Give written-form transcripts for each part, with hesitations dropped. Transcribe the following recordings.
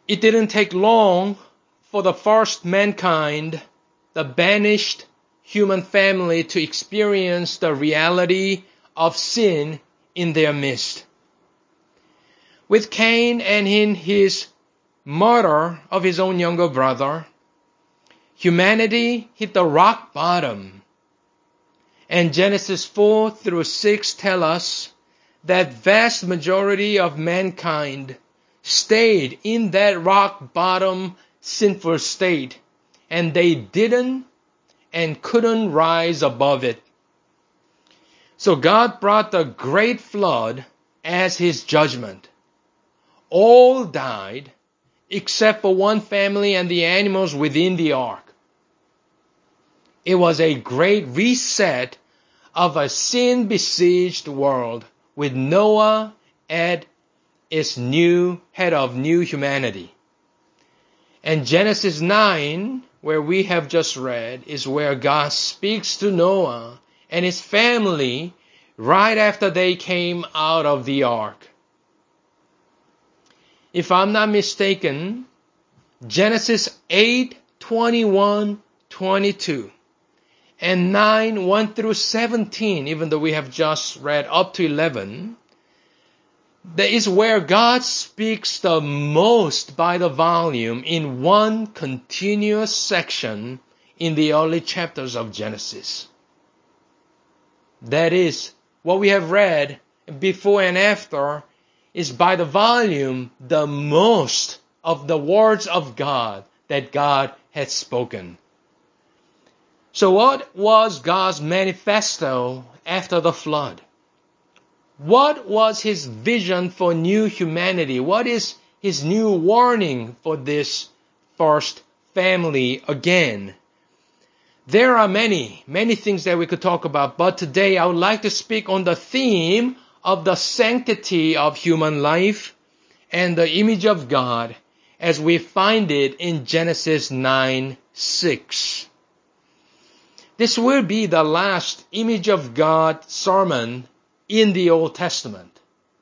It didn't take long for the first mankind, the banished human family, to experience the reality of sin in their midst. With Cain and in his murder of his own younger brother, humanity hit the rock bottom. And Genesis 4 through 6 tell us that vast majority of mankind stayed in that rock bottom sinful state, and they didn't and couldn't rise above it. So God brought the great flood as his judgment. All died except for one family and the animals within the ark. It was a great reset of a sin-besieged world with Noah at its new head of new humanity. And Genesis 9, where we have just read, is where God speaks to Noah and his family right after they came out of the ark. If I'm not mistaken, Genesis 8:21-22 and 9:1 through 17, even though we have just read up to 11, that is where God speaks the most by the volume in one continuous section in the early chapters of Genesis. That is, what we have read before and after is by the volume the most of the words of God that God had spoken. So what was God's manifesto after the flood? What was his vision for new humanity? What is his new warning for this first family again? There are many things that we could talk about, but today I would like to speak on the theme of the sanctity of human life and the image of God as we find it in Genesis 9:6. This will be the last image of God sermon in the Old Testament.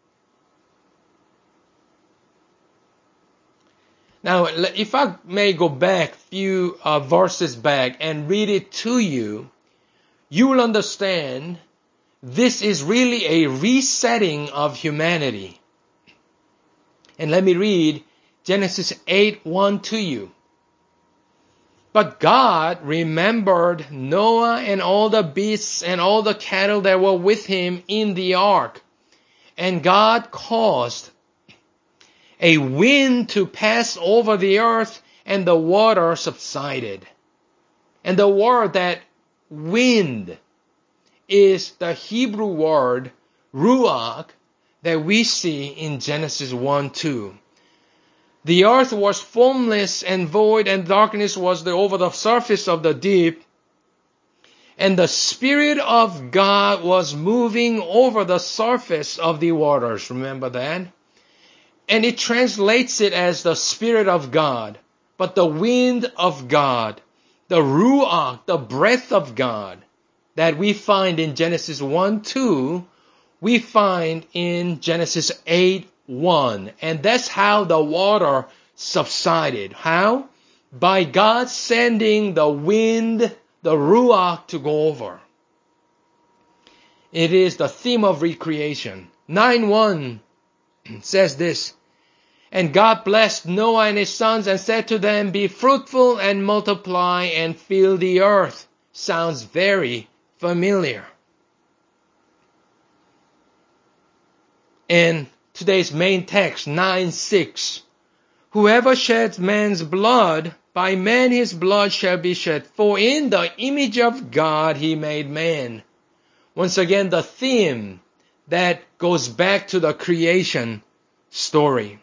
Now, if I may go back a few verses back and read it to you, you will understand this is really a resetting of humanity. And let me read Genesis 8:1 to you. But God remembered Noah and all the beasts and all the cattle that were with him in the ark. And God caused a wind to pass over the earth, and the water subsided. And the word that wind is the Hebrew word ruach that we see in Genesis 1:2. The earth was formless and void, and darkness was over the surface of the deep. And the Spirit of God was moving over the surface of the waters. Remember that? And it translates it as the Spirit of God. But the wind of God, the ruach, the breath of God, that we find in Genesis 1:2, we find in Genesis 8:1. And that's how the water subsided. How? By God sending the wind, the ruach, to go over. It is the theme of recreation. 9:1 says this, and God blessed Noah and his sons and said to them, be fruitful and multiply and fill the earth. Sounds very familiar. And today's main text, 9:6. Whoever sheds man's blood, by man his blood shall be shed. For in the image of God he made man. Once again, the theme that goes back to the creation story.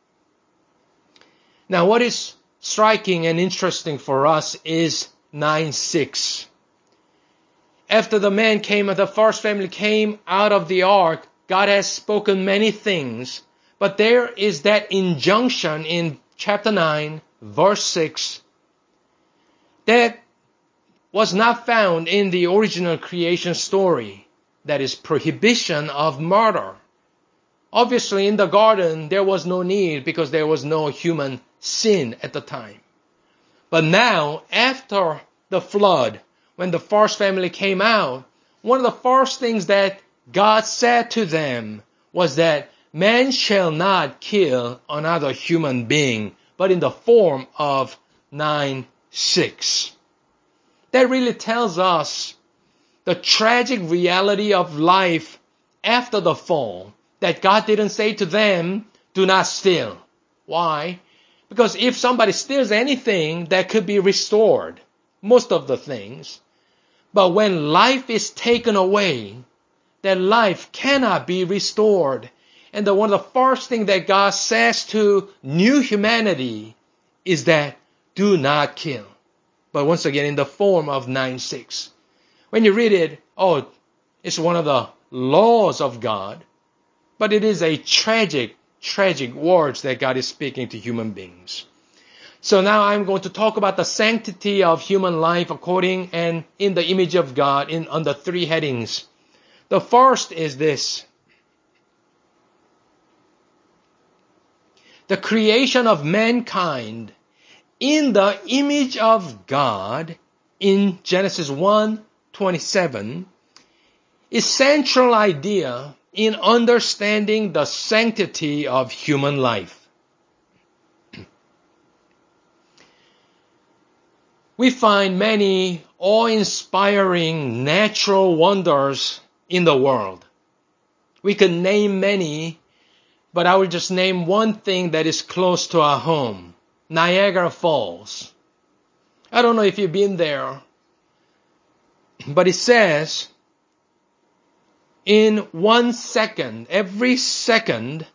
Now, what is striking and interesting for us is 9:6. After the first family came out of the ark, God has spoken many things, but there is that injunction in chapter 9, verse 6, that was not found in the original creation story. That is prohibition of murder, Obviously, in the garden, there was no need because there was no human sin at the time. But now, after the flood, when the first family came out, one of the first things that God said to them was that man shall not kill another human being, but in the form of 9/6. That really tells us the tragic reality of life after the fall, that God didn't say to them, do not steal. Why? Because if somebody steals anything, that could be restored, most of the things. But when life is taken away, that life cannot be restored. And one of the first things that God says to new humanity is that do not kill. But once again, in the form of 9/6. When you read it, it's one of the laws of God. But it is a tragic words that God is speaking to human beings. So now I'm going to talk about the sanctity of human life according and in the image of God under 3 headings. The first is this: the creation of mankind in the image of God in Genesis 1:27 is central idea in understanding the sanctity of human life. We find many awe-inspiring natural wonders in the world. We could name many, but I will just name one thing that is close to our home: Niagara Falls. I don't know if you've been there, but it says in 1 second, every second,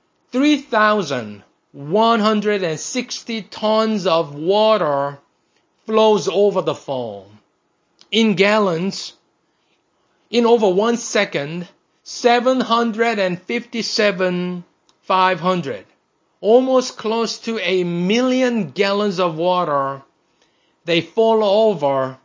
3,160 tons of water flows over the fall. In gallons, in over 1 second, 757,500. Almost close to 1 million gallons of water, they fall over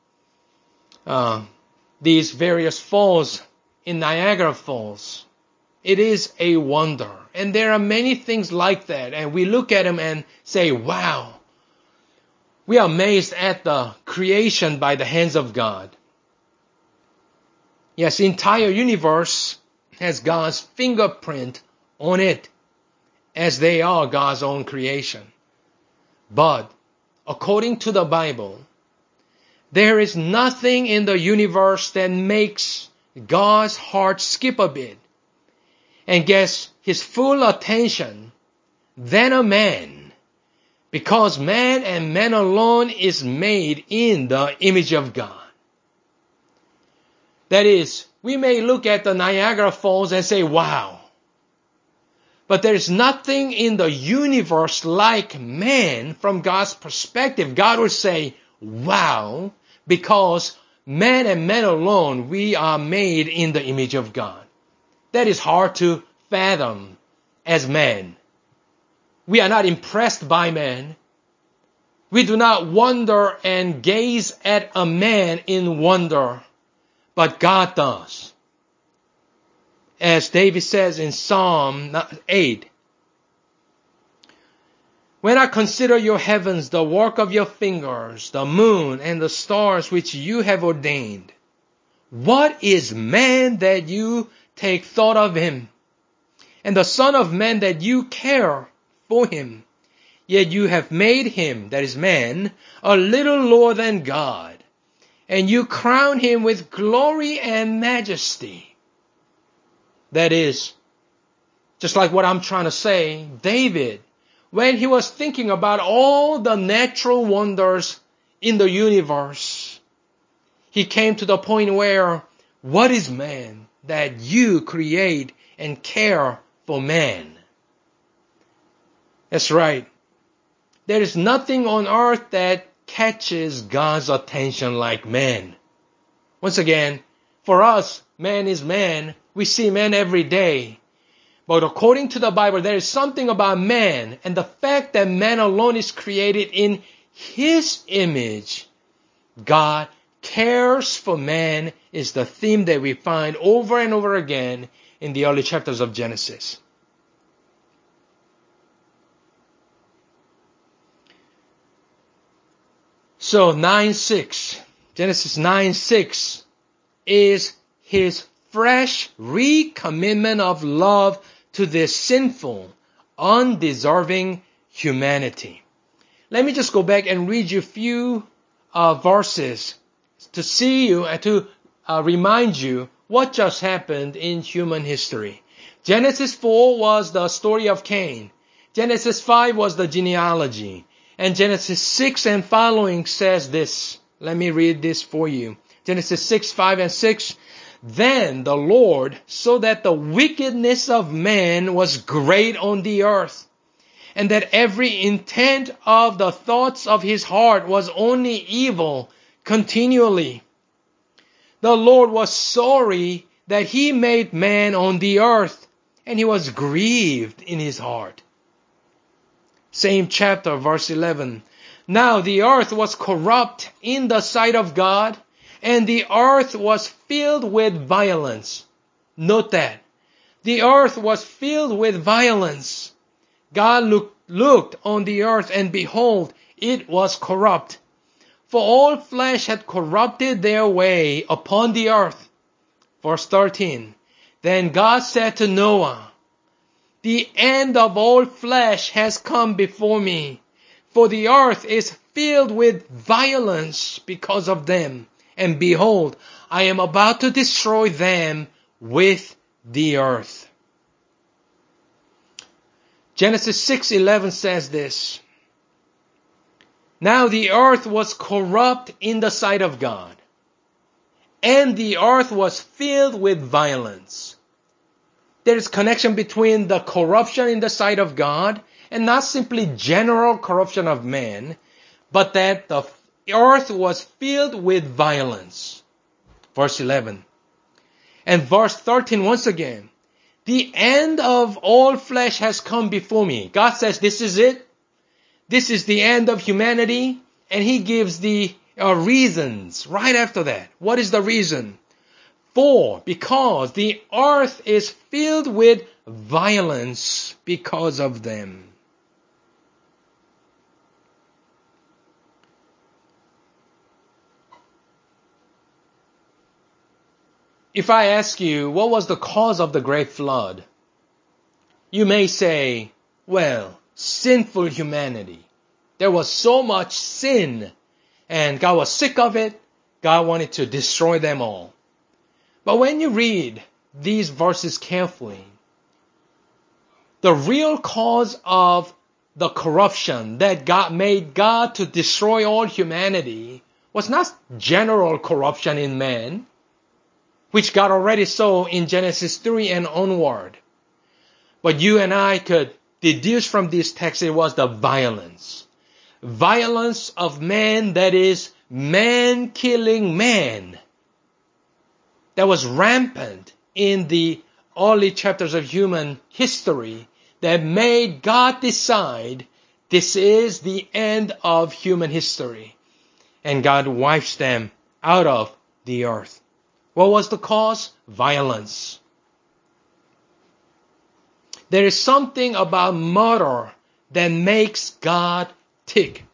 these various falls in Niagara Falls. It is a wonder. And there are many things like that. And we look at them and say, wow, we are amazed at the creation by the hands of God. Yes, the entire universe has God's fingerprint on it, as they are God's own creation. But according to the Bible, there is nothing in the universe that makes God's heart skip a bit and gets his full attention than a man, because man and man alone is made in the image of God. That is, we may look at the Niagara Falls and say, wow, but there's nothing in the universe like man from God's perspective. God would say, wow, because man and man alone, we are made in the image of God. That is hard to fathom as man. We are not impressed by man. We do not wonder and gaze at a man in wonder, but God does. As David says in Psalm 8, when I consider your heavens, the work of your fingers, the moon and the stars which you have ordained, what is man that you take thought of him, and the son of man that you care for him? Yet you have made him, that is man, a little lower than God, and you crown him with glory and majesty. That is, just like what I'm trying to say, David, when he was thinking about all the natural wonders in the universe, he came to the point where, what is man that you create and care for man? That's right. There is nothing on earth that catches God's attention like man. Once again, for us, man is man. We see man every day. But according to the Bible, there is something about man, and the fact that man alone is created in his image. God cares for man is the theme that we find over and over again in the early chapters of Genesis. So 9:6, Genesis 9:6 is his fresh recommitment of love to this sinful, undeserving humanity. Let me just go back and read you a few verses to see you and to remind you what just happened in human history. Genesis 4 was the story of Cain. Genesis 5 was the genealogy. And Genesis 6 and following says this. Let me read this for you. Genesis 6, 5 and 6. Then the Lord saw that the wickedness of man was great on the earth, and that every intent of the thoughts of his heart was only evil continually. The Lord was sorry that he made man on the earth, and he was grieved in his heart. Same chapter, verse 11. Now the earth was corrupt in the sight of God, and the earth was filled with violence. Note that. The earth was filled with violence. God looked on the earth, and behold, it was corrupt. For all flesh had corrupted their way upon the earth. Verse 13. Then God said to Noah, the end of all flesh has come before me, for the earth is filled with violence because of them. And behold, I am about to destroy them with the earth. Genesis 6:11 says this. Now the earth was corrupt in the sight of God, and the earth was filled with violence. There is connection between the corruption in the sight of God and not simply general corruption of man, but that the earth was filled with violence. Verse 11. And verse 13 once again. The end of all flesh has come before me. God says this is it. This is the end of humanity. And he gives the reasons right after that. What is the reason? Because the earth is filled with violence because of them. If I ask you, what was the cause of the great flood? You may say, well, sinful humanity. There was so much sin, and God was sick of it. God wanted to destroy them all. But when you read these verses carefully, the real cause of the corruption that God made God to destroy all humanity was not general corruption in man, which God already saw in Genesis 3 and onward. But you and I could deduce from this text it was the violence. Violence of man, that is, man killing man. That was rampant in the early chapters of human history that made God decide this is the end of human history. And God wipes them out of the earth. What was the cause? Violence. There is something about murder that makes God tick.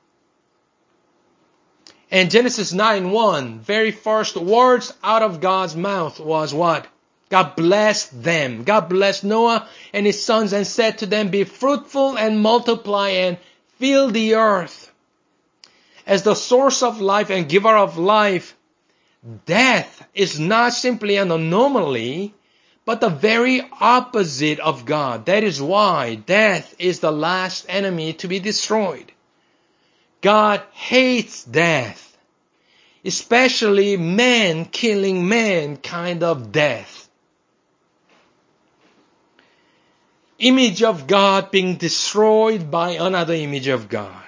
And Genesis 9:1, very first words out of God's mouth was what? God blessed them. God blessed Noah and his sons and said to them, be fruitful and multiply and fill the earth. As the source of life and giver of life, death is not simply an anomaly, but the very opposite of God. That is why death is the last enemy to be destroyed. God hates death, especially man killing man kind of death. Image of God being destroyed by another image of God.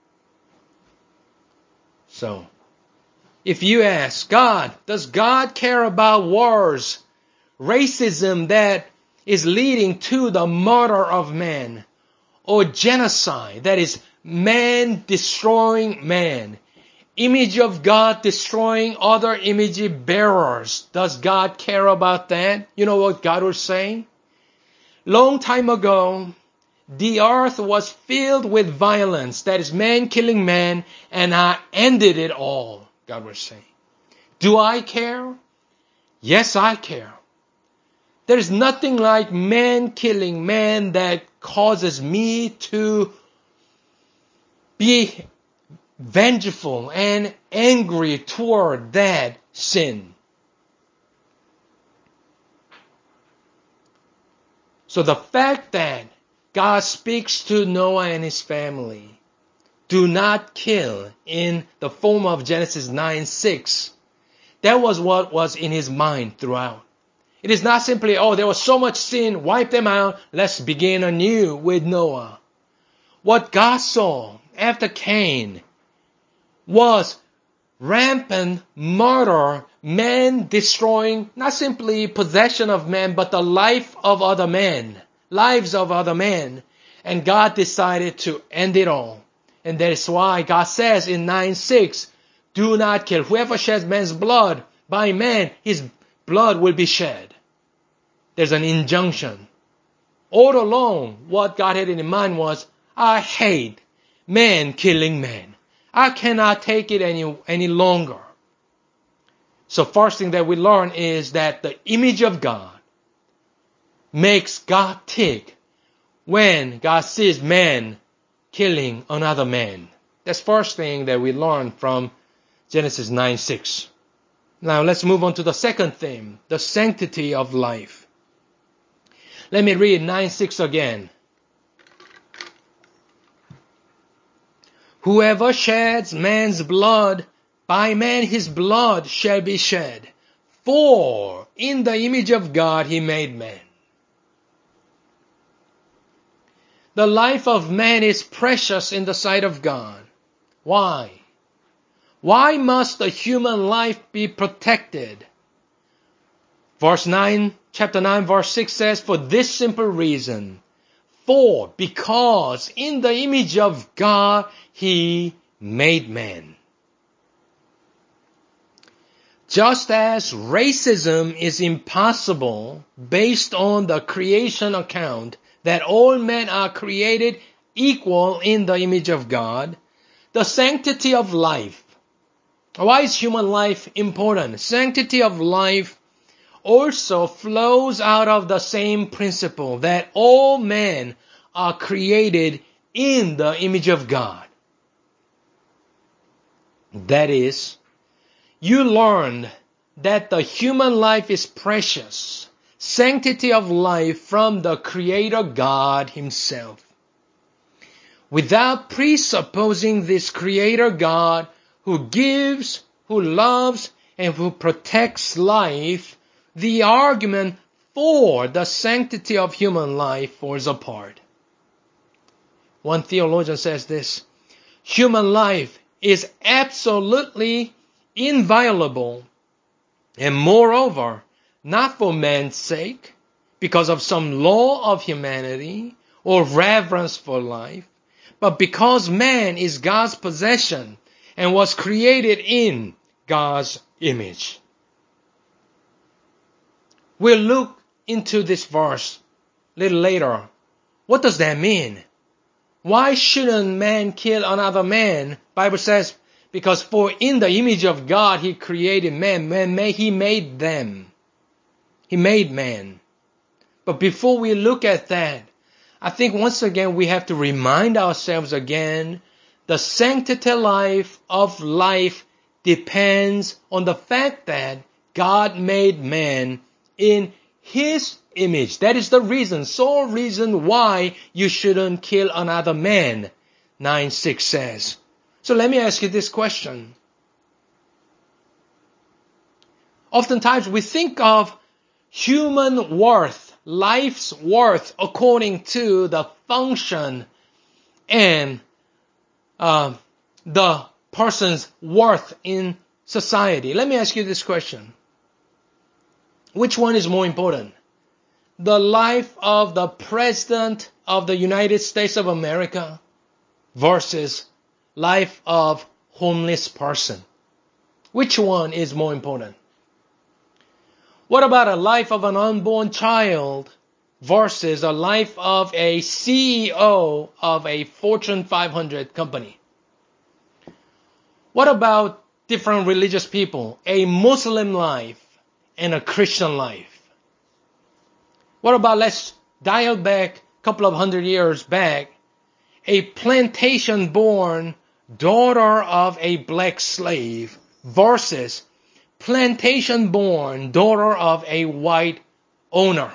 So, if you ask God, does God care about wars, racism that is leading to the murder of man, or genocide, that is man destroying man? image of God destroying other image bearers. Does God care about that? You know what God was saying? Long time ago, the earth was filled with violence. That is man killing man, and I ended it all, God was saying. Do I care? Yes, I care. There is nothing like man killing man that causes me to be vengeful and angry toward that sin. So the fact that God speaks to Noah and his family, do not kill, in the form of Genesis 9:6, that was what was in his mind throughout. It is not simply, oh, there was so much sin, wipe them out, let's begin anew with Noah. What God saw after Cain was rampant murder, man destroying not simply possession of man, but the life of other men, lives of other men. And God decided to end it all. And that is why God says in 9:6, do not kill. Whoever sheds man's blood, by man, his blood will be shed. There's an injunction. All along, what God had in mind was, I hate man killing man. I cannot take it any longer. So first thing that we learn is that the image of God makes God tick when God sees man killing another man. That's first thing that we learn from Genesis 9:6. Now let's move on to the second theme, the sanctity of life. Let me read 9:6 again. Whoever sheds man's blood, by man his blood shall be shed. For in the image of God he made man. The life of man is precious in the sight of God. Why? Why must the human life be protected? Chapter 9, verse 6 says, for this simple reason. Because in the image of God he made man. Just as racism is impossible based on the creation account that all men are created equal in the image of God, the sanctity of life. Why is human life important? Sanctity of life also flows out of the same principle that all men are created in the image of God. That is, you learned that the human life is precious, sanctity of life from the Creator God Himself. Without presupposing this Creator God who gives, who loves, and who protects life, the argument for the sanctity of human life falls apart. One theologian says this, human life is absolutely inviolable, and moreover, not for man's sake, because of some law of humanity or reverence for life, but because man is God's possession and was created in God's image. We'll look into this verse a little later. What does that mean? Why shouldn't man kill another man? Bible says, because for in the image of God he created man. He made them. He made man. But before we look at that, I think once again we have to remind ourselves again, the sanctity of life depends on the fact that God made man in His image. That is the reason, sole reason why you shouldn't kill another man, 9:6 says. So let me ask you this question. Oftentimes we think of human worth, life's worth, according to the function and the person's worth in society. Let me ask you this question. Which one is more important? The life of the President of the United States of America versus life of homeless person? Which one is more important? What about a life of an unborn child versus a life of a CEO of a Fortune 500 company? What about different religious people, a Muslim life and a Christian life? What about, let's dial back a couple of 100 years back, a plantation-born daughter of a black slave versus plantation-born daughter of a white owner.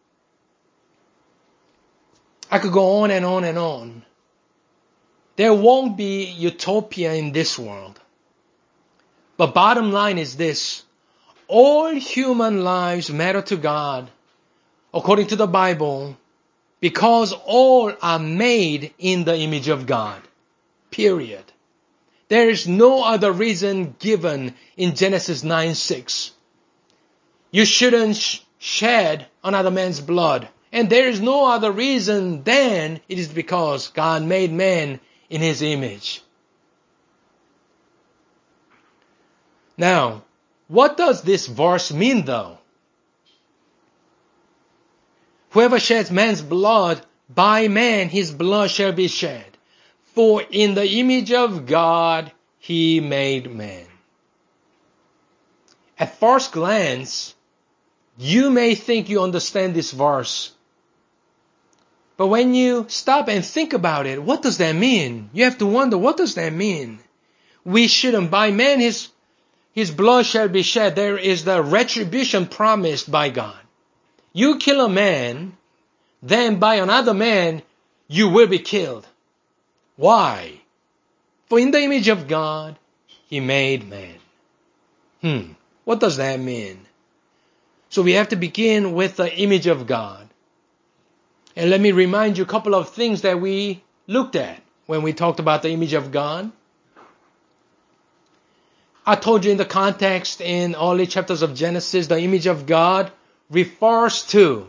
I could go on and on and on. There won't be utopia in this world. But bottom line is this: all human lives matter to God, according to the Bible, because all are made in the image of God. Period. There is no other reason given in Genesis 9:6. You shouldn't shed another man's blood. And there is no other reason than it is because God made man in his image. Now, what does this verse mean though? Whoever sheds man's blood, by man his blood shall be shed. For in the image of God he made man. At first glance, you may think you understand this verse. But when you stop and think about it, what does that mean? You have to wonder, what does that mean? We shouldn't, by man his blood shall be shed. There is the retribution promised by God. You kill a man, then by another man you will be killed. Why? For in the image of God he made man. What does that mean? So we have to begin with the image of God. And let me remind you a couple of things that we looked at when we talked about the image of God. I told you in the context in early chapters of Genesis, the image of God refers to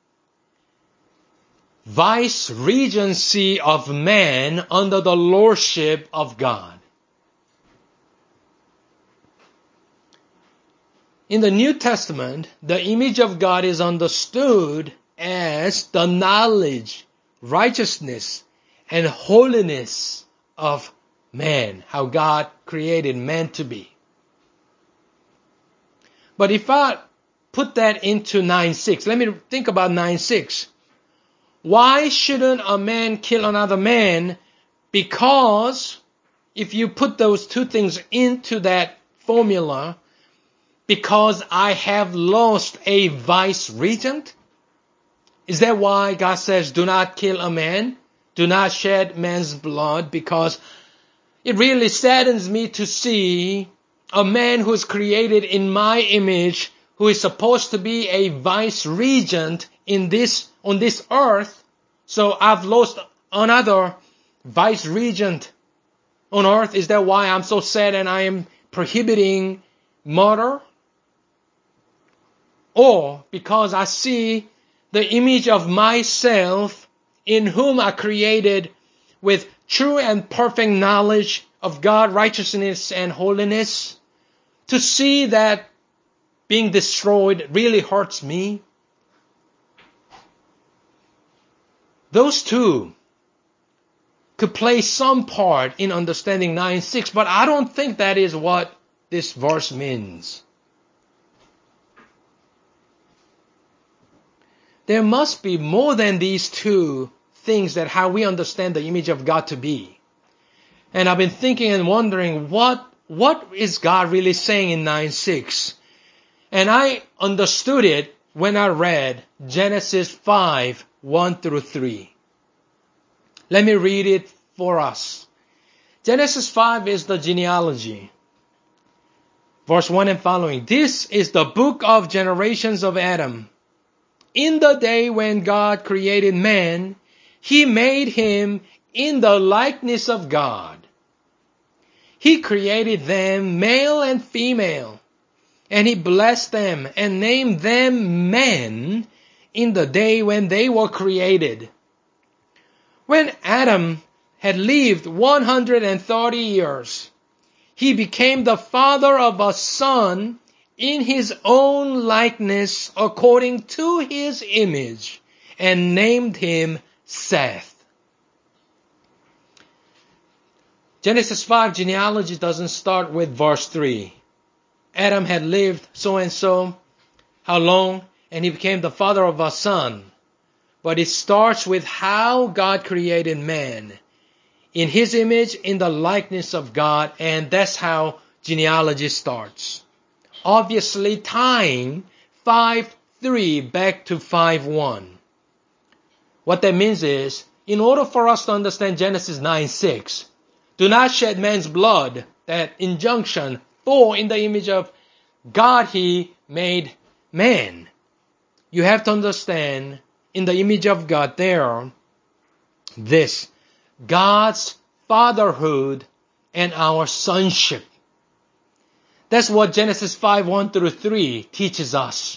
vice regency of man under the lordship of God. In the New Testament, the image of God is understood as the knowledge, righteousness, and holiness of man, how God created man to be. But if I put that into 9:6, let me think about 9:6. Why shouldn't a man kill another man? Because if you put those two things into that formula, because I have lost a vice regent? Is that why God says, do not kill a man? Do not shed man's blood? Because it really saddens me to see a man who is created in my image, who is supposed to be a vice regent on this earth. So I've lost another vice regent on earth. Is that why I'm so sad and I am prohibiting murder? Or because I see the image of myself in whom I created with true and perfect knowledge of God, righteousness, and holiness, to see that being destroyed really hurts me. Those two could play some part in understanding 9:6, but I don't think that is what this verse means. There must be more than these two things that how we understand the image of God to be. And I've been thinking and wondering, what is God really saying in 9:6? And I understood it when I read Genesis 5:1-3. Let me read it for us. Genesis 5 is the genealogy. Verse 1 and following. This is the book of generations of Adam. In the day when God created man, he made him in the likeness of God. He created them male and female, and he blessed them and named them men in the day when they were created. When Adam had lived 130 years, He became the father of a son in his own likeness according to his image, and named him Seth. Genesis 5 genealogy doesn't start with verse 3. Adam had lived so and so, how long, and he became the father of a son. But it starts with how God created man. In his image, in the likeness of God, and that's how genealogy starts. Obviously tying 5:3 back to 5:1. What that means is, in order for us to understand Genesis 9:6, do not shed man's blood, that injunction, for in the image of God he made man. You have to understand, in the image of God there, this, God's fatherhood and our sonship. That's what Genesis 5:1 through 3 teaches us.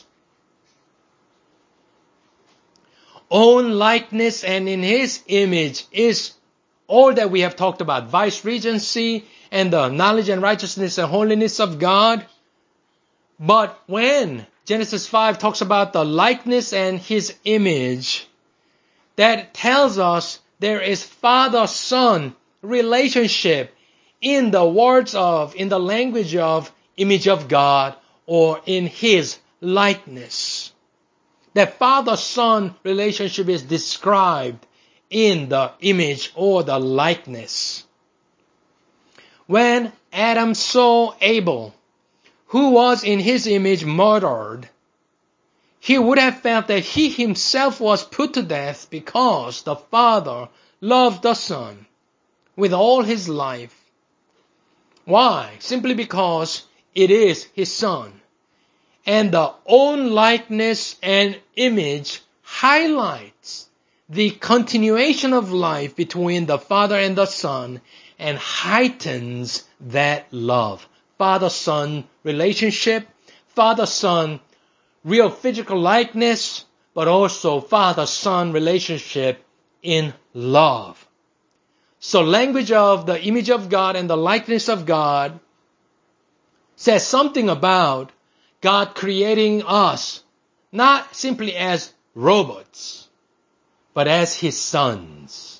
Own likeness and in his image is all that we have talked about. Vice regency and the knowledge and righteousness and holiness of God. But when Genesis 5 talks about the likeness and his image, that tells us there is father-son relationship in the language of image of God, or in his likeness. That father-son relationship is described in the image or the likeness. When Adam saw Abel, who was in his image, murdered, he would have felt that he himself was put to death because the Father loved the Son with all his life. Why? Simply because it is his Son. And the own likeness and image highlights the continuation of life between the Father and the Son and heightens that love. Father-son relationship, father-son real physical likeness, but also father-son relationship in love. So language of the image of God and the likeness of God says something about God creating us, not simply as robots, but as his sons.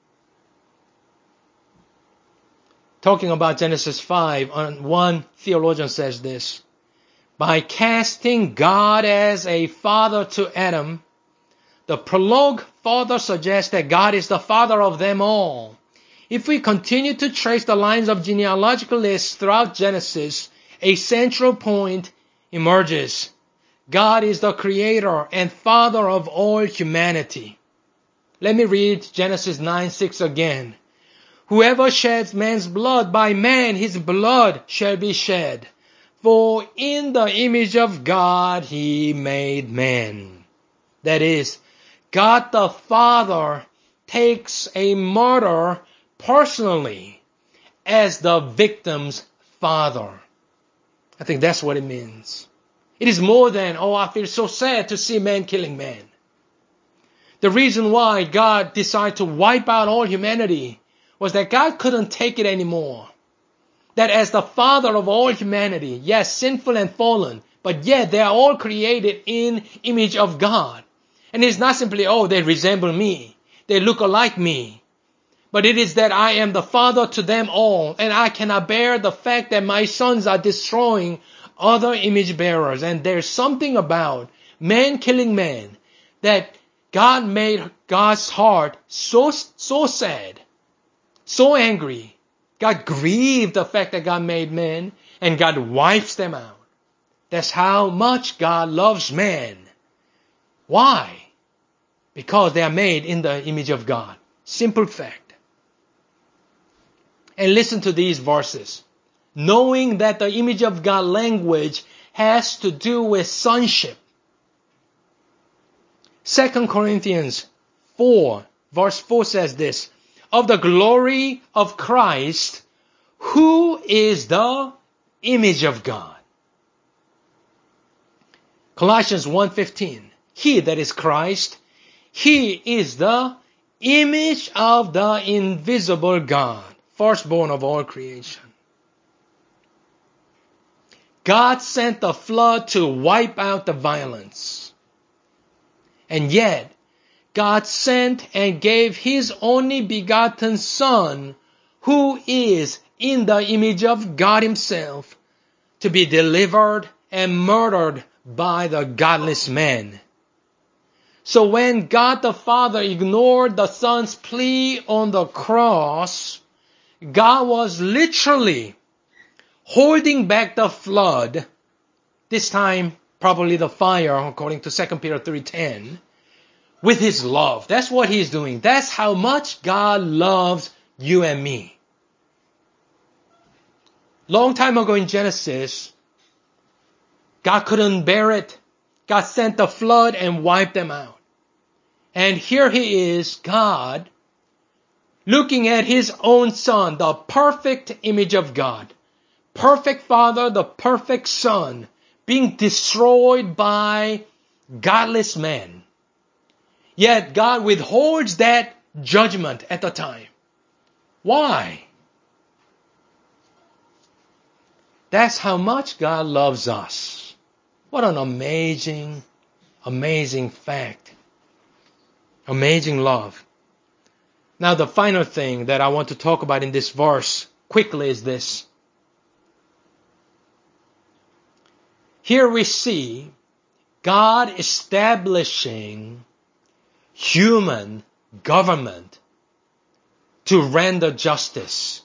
Talking about Genesis 5, one theologian says this: by casting God as a father to Adam, the prologue further suggests that God is the father of them all. If we continue to trace the lines of genealogical lists throughout Genesis, a central point emerges. God is the creator and father of all humanity. Let me read Genesis 9:6 again. Whoever sheds man's blood, by man his blood shall be shed. For in the image of God he made man. That is, God the Father takes a murderer personally as the victim's father. I think that's what it means. It is more than, oh, I feel so sad to see man killing man. The reason why God decided to wipe out all humanity was that God couldn't take it anymore. That as the father of all humanity, yes, sinful and fallen, but yet they are all created in image of God. And it's not simply, oh, they resemble me, they look alike me. But it is that I am the father to them all, and I cannot bear the fact that my sons are destroying other image bearers. And there's something about man killing man that God made God's heart so sad, so angry. God grieved the fact that God made man, and God wipes them out. That's how much God loves man. Why? Because they are made in the image of God. Simple fact. And listen to these verses. Knowing that the image of God language has to do with sonship. 2 Corinthians 4, verse 4 says this: of the glory of Christ, who is the image of God. Colossians 1:15, he, that is Christ, he is the image of the invisible God, firstborn of all creation. God sent the flood to wipe out the violence. And yet, God sent and gave His only begotten Son, who is in the image of God Himself, to be delivered and murdered by the godless man. So when God the Father ignored the Son's plea on the cross, God was literally holding back the flood, this time probably the fire, according to 2 Peter 3:10, with His love. That's what He's doing. That's how much God loves you and me. Long time ago in Genesis, God couldn't bear it. God sent the flood and wiped them out. And here He is, God, looking at His own Son, the perfect image of God, perfect Father, the perfect Son, being destroyed by godless man. Yet God withholds that judgment at the time. Why? That's how much God loves us. What an amazing, amazing fact. Amazing love. Now the final thing that I want to talk about in this verse quickly is this. Here we see God establishing human government to render justice.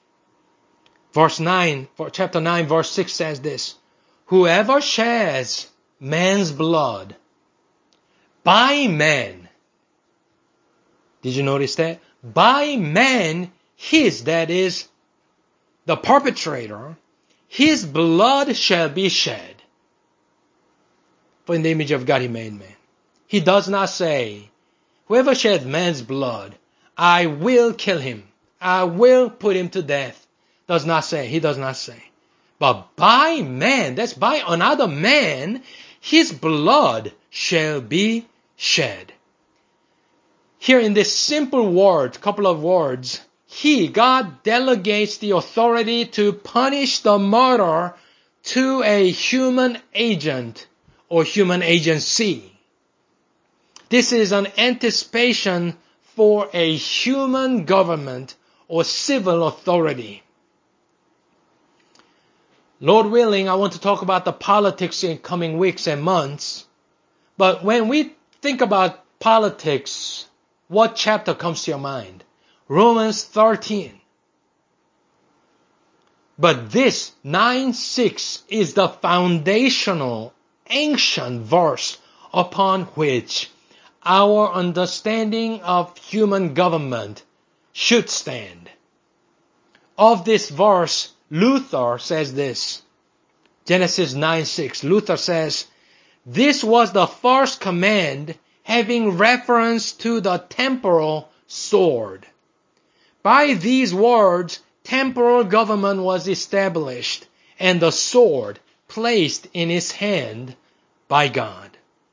Chapter 9, verse 6 says this. Whoever sheds man's blood, by man, did you notice that? By man, that is, the perpetrator, his blood shall be shed. For in the image of God He made man. He does not say, whoever sheds man's blood, I will kill him. I will put him to death. Does not say. He does not say. But by man, that's by another man, his blood shall be shed. Here in this simple word, couple of words, God delegates the authority to punish the murder to a human agent or human agency. This is an anticipation for a human government or civil authority. Lord willing, I want to talk about the politics in coming weeks and months. But when we think about politics, what chapter comes to your mind? Romans 13. But this 9:6 is the foundational, ancient verse upon which our understanding of human government should stand. Of this verse, Luther says this. Genesis 9:6. Luther says, this was the first command having reference to the temporal sword. By these words, temporal government was established and the sword placed in his hand by God.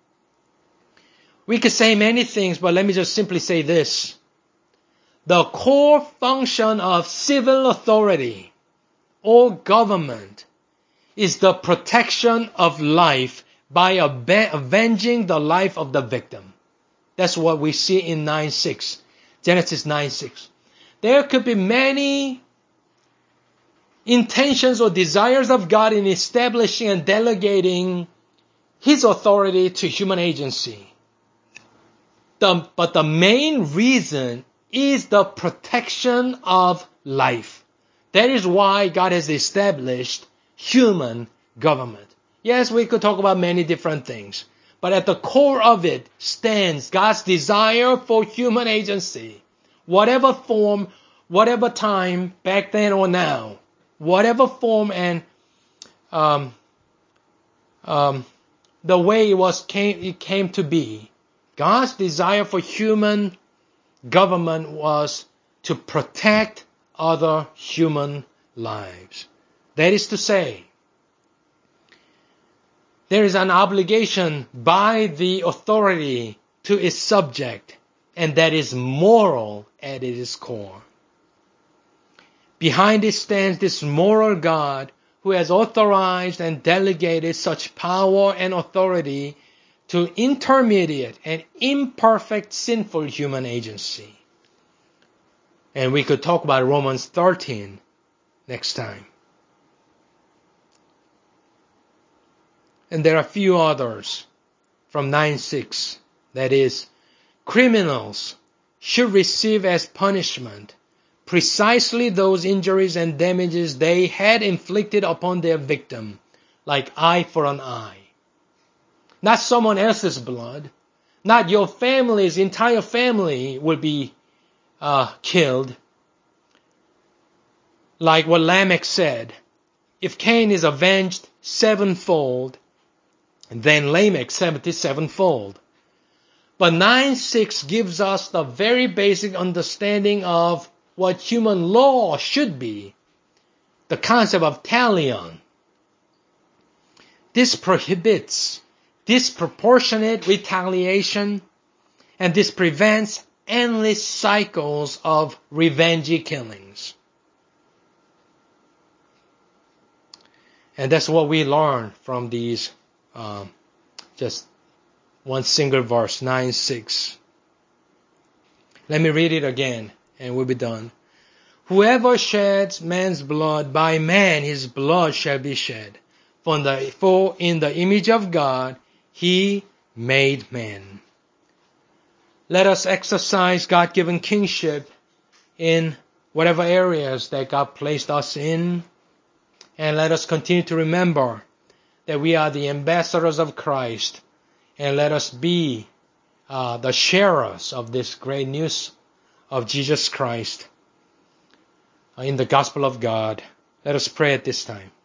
We could say many things, but let me just simply say this. The core function of civil authority or government is the protection of life by avenging the life of the victim. That's what we see in 9:6, Genesis 9:6. There could be many intentions or desires of God in establishing and delegating His authority to human agency. But the main reason is the protection of life. That is why God has established human government. Yes, we could talk about many different things, but at the core of it stands God's desire for human agency. Whatever form, whatever time, back then or now, whatever form and the way it came to be, God's desire for human government was to protect other human lives. That is to say, there is an obligation by the authority to its subject, and that is moral at its core. Behind it stands this moral God who has authorized and delegated such power and authority to intermediate and imperfect sinful human agency. And we could talk about Romans 13 next time. And there are a few others from 9:6. That is, criminals should receive as punishment precisely those injuries and damages they had inflicted upon their victim, like eye for an eye. Not someone else's blood, not your family's entire family will be killed. Like what Lamech said, if Cain is avenged sevenfold, then Lamech 77-fold. But 9:6 gives us the very basic understanding of what human law should be, the concept of talion. This prohibits disproportionate retaliation, and this prevents endless cycles of revengey killings. And that's what we learn from these, just one single verse, 9:6. Let me read it again, and we'll be done. Whoever sheds man's blood, by man his blood shall be shed. For in the image of God he made man. Let us exercise God-given kingship in whatever areas that God placed us in. And let us continue to remember that we are the ambassadors of Christ. And let us be the sharers of this great news of Jesus Christ in the gospel of God. Let us pray at this time.